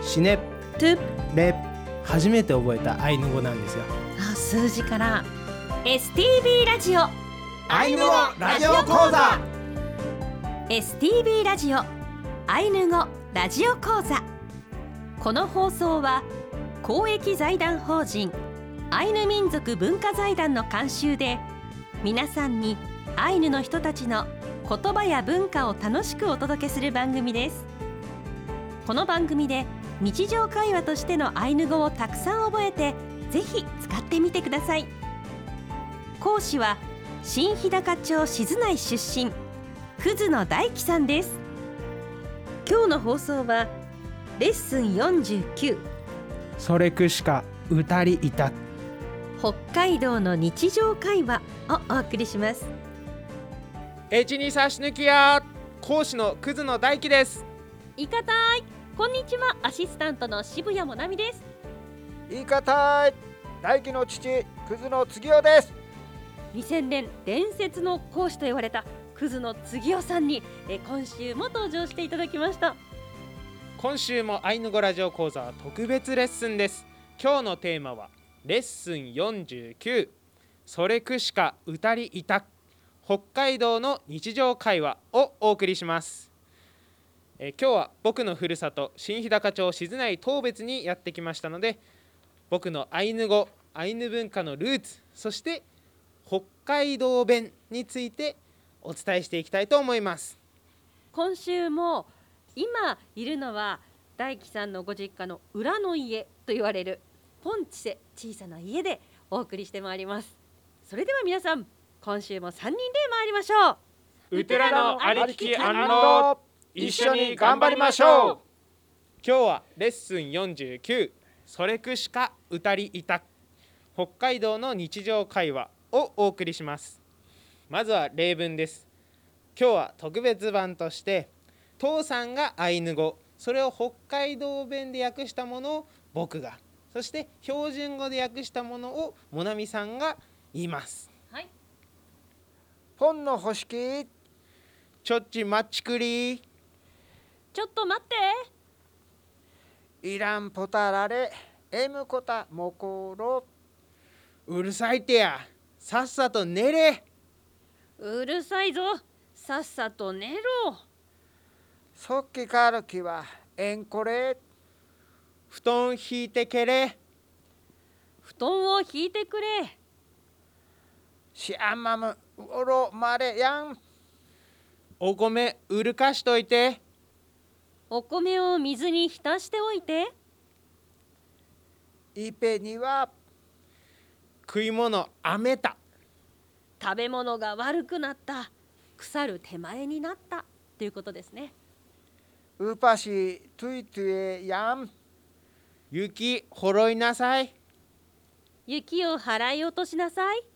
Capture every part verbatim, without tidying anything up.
シネ、 トゥ、 レ、初めて覚えたアイヌ語なんですよ。 あ、数字から エスティービー ラジオアイヌ語ラジオ講座。 エスティービー ラジオアイヌ語ラジオ講座。この放送は公益財団法人アイヌ民族文化財団の監修で、皆さんにアイヌの人たちの言葉や文化を楽しくお届けする番組です。この番組で日常会話としてのアイヌ語をたくさん覚えて、ぜひ使ってみてください。講師は新日高町静内出身、葛野大樹さんです。今日の放送はレッスンよんじゅうきゅう、 それくしかうたりいた、 北海道の日常会話をお送りします。 エチに差し抜きや講師の葛野大樹です。 いかたい、こんにちは。アシスタントの渋谷もなみです。 いかたい、大樹の父葛野次夫です。 にせんねん伝説の講師と言われた葛野次夫さんにえ今週も登場していただきました。 今週もアイヌ語ラジオ講座は特別レッスンです。今日のテーマはレッスンよんじゅうきゅう、それくしかうたりいた、北海道の日常会話をお送りします。え今日は僕のふるさと新日高町静内当別にやってきましたので、僕のアイヌ語、アイヌ文化のルーツ、そして北海道弁についてお伝えしていきたいと思います。 今週も今いるのは大樹さんのご実家の裏の家と言われるポンチセ、小さな家でお送りしてまいります。それでは皆さん、今週もさんにんで参りましょう。 うてらのありきき一緒に頑張りましょう。今日はレッスンよんじゅうきゅう、それくしかうたりいた、北海道の日常会話をお送りします。まずは例文です。今日は特別版として父さんがアイヌ語、それを北海道弁で訳したものを僕が、そして標準語で訳したものをもなみさんが言います。 はい。 ポンの欲しき、 ちょっちまっちくり、 ちょっと待って、 いらんぽたられ、えむこたもころ。 うるさいてや、さっさと寝れ。 うるさいぞ、さっさと寝ろ。 そっきからきはえんこれ。 布団引いてけれ。 布団を引いてくれ。 しあまむうおろまれやん。 お米うるかしといて。 お米を水に浸しておいて。 いぺには食い物あめた。 食べ物が悪くなった、腐る手前になったということですね。 うぱしといとえやん。 雪ほろいなさい。 雪を払い落としなさい。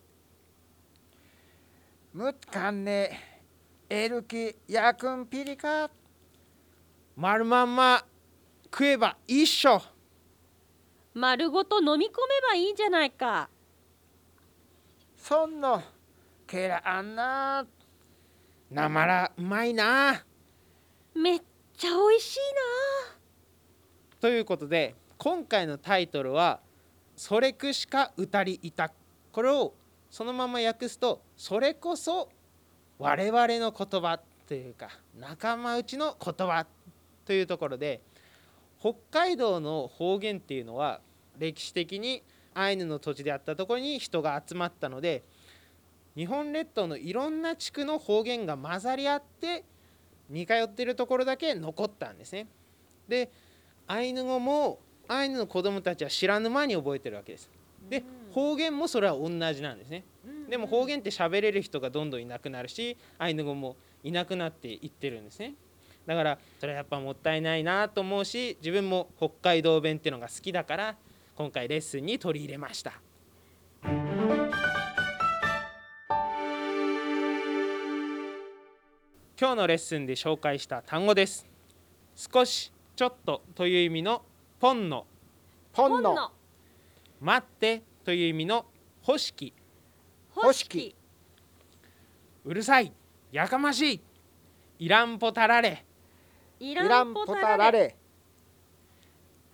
むっかんねえるきやくんぴりか。 丸まんま食えば一緒。 丸ごと飲み込めばいいじゃないか。 そんのけらあんな。 なまらうまいな。 めっちゃ美味しいな。 ということで今回のタイトルはそれくしかうたりいた。これをそのまま訳すと、それこそ我々の言葉というか仲間内の言葉というところで、北海道の方言っていうのは歴史的にアイヌの土地であったところに人が集まったので、日本列島のいろんな地区の方言が混ざり合って似通っているところだけ残ったんですね。でアイヌ語もアイヌの子どもたちは知らぬ間に覚えてるわけです。で方言もそれは同じなんですね。でも方言って喋れる人がどんどんいなくなるし、アイヌ語もいなくなっていってるんですね。だからそれはやっぱもったいないなと思うし、自分も北海道弁っていうのが好きだから今回レッスンに取り入れました。今日のレッスンで紹介した単語です。少し、ちょっとという意味のポンの、 ポンの待ってという意味の欲しき、 欲しき、 うるさい、やかましい、いらんぽたられ、 いいらんぽたられ、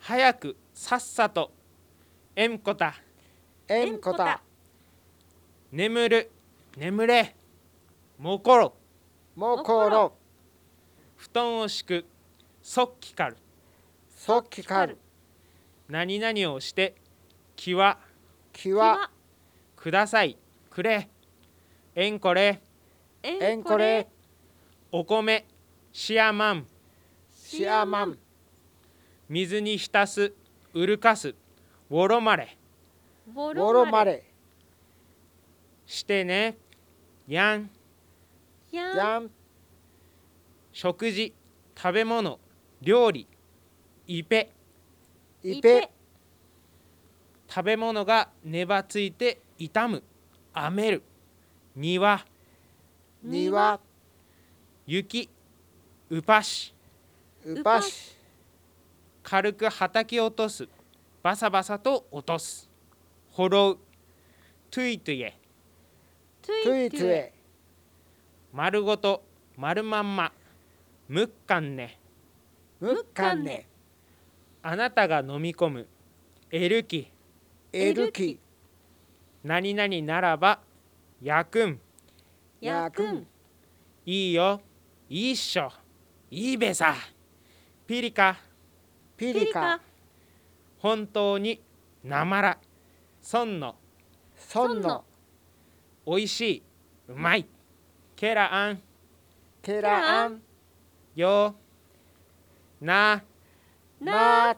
早くさっさとえんこたえんこた眠る眠れもころもころ布団を敷くそっきかるそっきかる何々をしてきわきわくださいくれえんこれえんこれお米しやまんしあまん水に浸すうるかすわろまれボぼろまれしてねやんやんやん食事食べ物料理いぺいぺ食べ物がねばついて傷むあめる庭にわ雪うぱしうぱし軽くはたき落とすバサバサと落とすほろうトゥイトゥエトトゥイトゥエ丸ごと丸まんまむっかんねむっかんねあなたが飲み込むえるきえるき何々ならばやくんやくんいいよいいっしょいいべさピリカピリカ本当になまらそんのそんのおいしいうまいケラアンケラアンよなな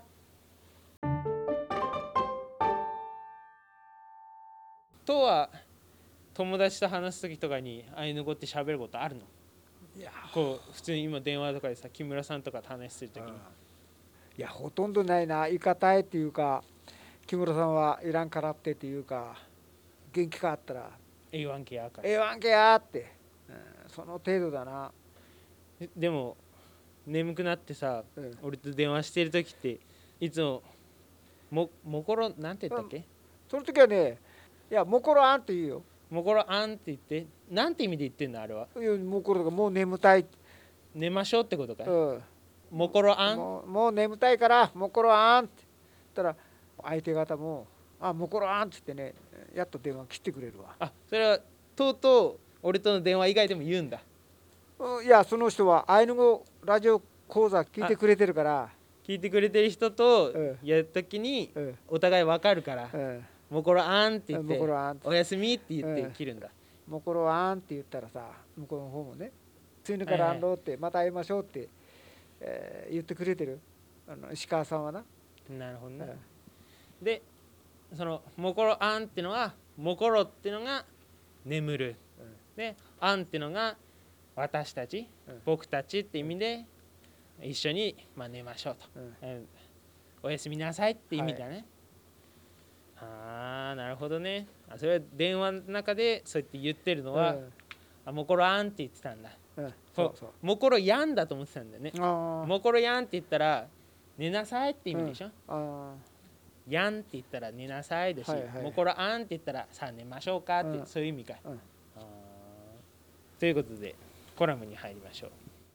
とは友達と話す時とかにアイヌ語って喋ることあるの？ いやこう普通に今電話とかでさ木村さんとかと話する時にいやほとんどないな言い方えっていうか木村さんはいらんからってっていうか元気かあったら言わんけやからええわんけやって、うん、その程度だな、 でも眠くなってさうん、 俺と電話してる時っていつもももころなんて言ったっけその時はねいやもころあんって言うよもころあんって言ってなんて意味で言ってんのあれはいやもころとかもう眠たい、 寝ましょうってことかいうん、 もころあんもうもう眠たいからもころあんって言ったら相手方もあもころあんって言ってねやっと電話切ってくれるわ、 あそれはとうとう俺との電話以外でも言うんだうん、いやその人はアイヌ語ラジオ講座聞いてくれてるから聞いてくれてる人とうんやるときにうんお互いわかるからうんもころあんって言っもてころあんっておやすみって言ってうん切るんだもころあんって言ったらさ向こうの方もねついぬからあんろってまた会いましょうって、えー言ってくれてるあの石川さんはな、 なるほどねうんでそのもころあんってのはもころってのが眠るうんであんってのが私たちうん僕たちって意味で一緒にまあ寝ましょうとうんうんおやすみなさいって意味だね、ああなるほどねあそれは電話の中でそうやって言ってるのは、 うんあもころあんって言ってたんだうんそうそうもころやんだと思ってたんだよねあもころやんって言ったら寝なさいって意味でしょ、 あやんって言ったら寝なさいだし、 はいはいもころあんって言ったらさあ寝ましょうかって、 うんそういう意味か、 うんあーということでコラムに入りましょう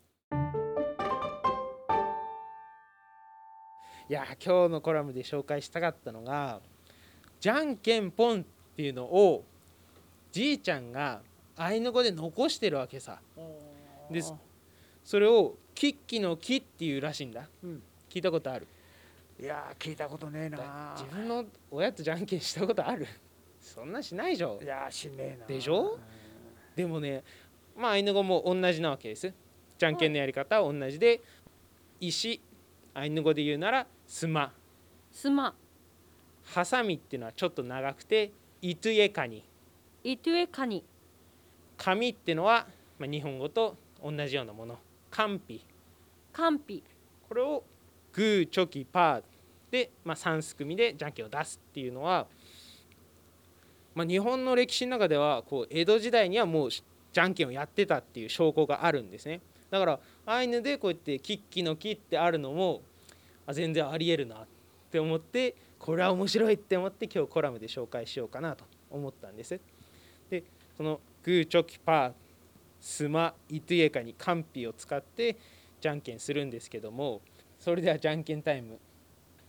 いやー今日のコラムで紹介したかったのがじゃんけんぽんっていうのをじいちゃんがアイヌ語で残してるわけさでそれをキッキの木っていうらしいんだ、 うん聞いたことあるいや聞いたことねえな自分の親とじゃんけんしたことあるそんなしないでしょいやしねえなでしょでもねまあアイヌ語も同じなわけですじゃんけんのやり方は同じで石アイヌ語で言うならスマスマハサミっていうのはちょっと長くてイトゥエカニイトゥエカニ紙っていうのは、まあ、日本語と同じようなものカンピカンピこれをグーチョキパーで、まあ、さんす組でじゃんけんを出すっていうのは、まあ、日本の歴史の中ではこう江戸時代にはもうじゃんけんをやってたっていう証拠があるんですねだからアイヌでこうやってキッキの木ってあるのもあ全然ありえるなって思ってこれは面白いって思って今日コラムで紹介しようかなと思ったんですでそのグーチョキパースマイトゥエカにカンピを使ってじゃんけんするんですけどもそれではじゃんけんタイム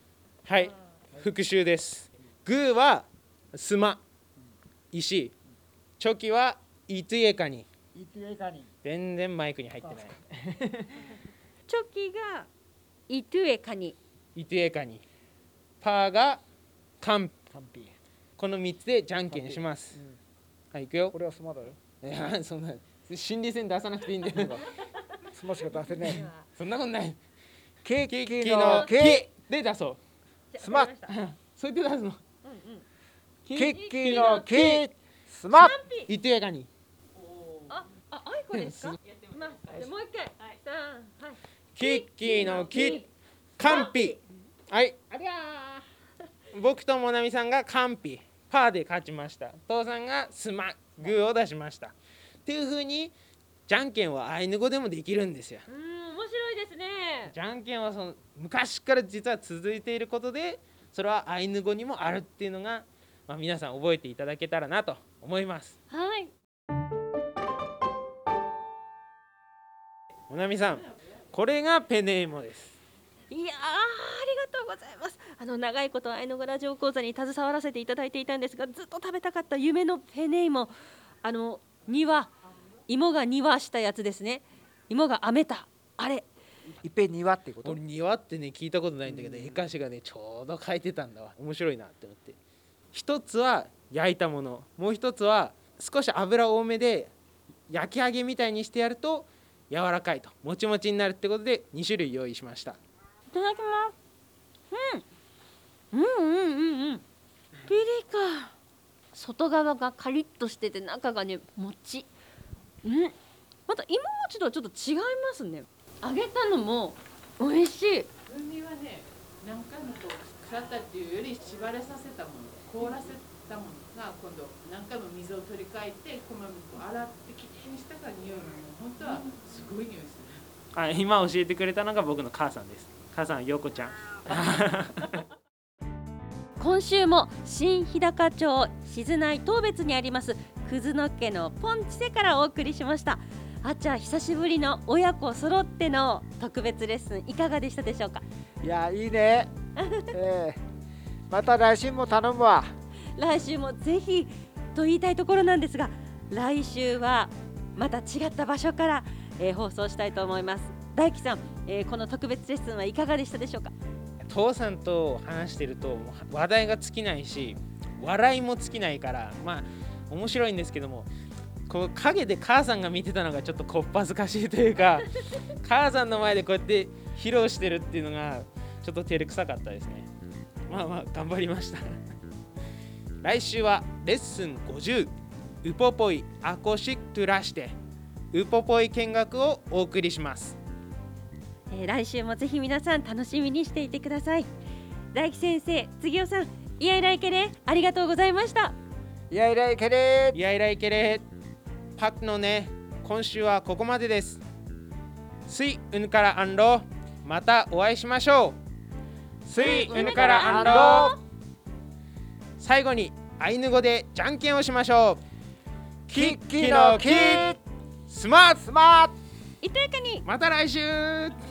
はい復習です。グーはスマ石、チョキはイトゥエカニ。 イトゥエカニ。 全然マイクに入ってない。 チョキがイトゥエカニ。 イトゥエカニ。パーがカン。 カンピ。 このみっつでじゃんけんします。うん、はい、いくよ。 これはスマだよ。 いや、そんな心理戦出さなくていいんだよ。 スマしか出せない。 そんなことない。 ケーキのケで出そう。 スマ。 そうやって出すの。 ケーキのケスマ。 イトゥエカニ。 あ、あ、あいこですか。もう一回。 ケーキのキカンピ。はい。ありゃー。僕とモナミさんがカンピ。パーで勝ちました。父さんがスマグーを出しました。っていう風にじゃんけんはアイヌ語でもできるんですよ。 うん、面白いですね。 じゃんけんはその昔から実は続いていることで、それはアイヌ語にもあるっていうのが、まあ、皆さん覚えていただけたらなと思います。 はい。 モナミさん、これがペネーモです。 いやー、ありがとうございます。あの長いことアイヌ語ラジオ講座に携わらせていただいていたんですが、ずっと食べたかった夢のペネイモ、あの庭、芋が庭したやつですね。芋が編めたあれ。 いっぺん庭ってこと？ 俺庭ってね聞いたことないんだけど、絵歌詞がねちょうど書いてたんだわ。面白いなって思って。一つは焼いたもの、もう一つは少し油多めで焼き揚げみたいにしてやると柔らかいともちもちになるってことでに種類用意しました。 いただきます。うん、うんうんうんうん。ピリカ。外側がカリッとしてて中がねもち。うん。また芋餅とはちょっと違いますね。揚げたのも美味しい。 海はね、何回もこう腐ったっていうより縛れさせたもの、凍らせたものが今度何回も水を取り替えてこまめに洗ってきれいにしたから匂いが本当はすごい匂いする。 あ、今教えてくれたのが僕の母さんです。母さん、陽子ちゃん。 今週も新日高町静内当別にありますくずの家のポンチセからお送りしました。あっちゃん、久しぶりの親子揃っての特別レッスンいかがでしたでしょうか。 いや、いいね、えー、また来週も頼むわ。 来週もぜひと言いたいところなんですが、来週はまた違った場所から、えー、放送したいと思います。大樹さん、えー、この特別レッスンはいかがでしたでしょうか。 父さんと話してると話題が尽きないし笑いも尽きないから、まあ面白いんですけども、こう陰で母さんが見てたのがちょっとこっぱずかしいというか母さんの前でこうやって披露してるっていうのがちょっと照れくさかったですね。まあまあ頑張りました来週はレッスンごじゅうウポポイアコシックラしてウポポイ見学をお送りします。 えー、来週もぜひ皆さん楽しみにしていてください。大樹先生、杉尾さん、イヤイライケレありがとうございました。 イヤイライケレイヤイライケレパクのね、今週はここまでです。スイウヌからアンロー、またお会いしましょう。スイウヌからアンロー。最後にアイヌ語でじゃんけんをしましょう。キッキのキッスマートスマート。 いとやかに。 また来週。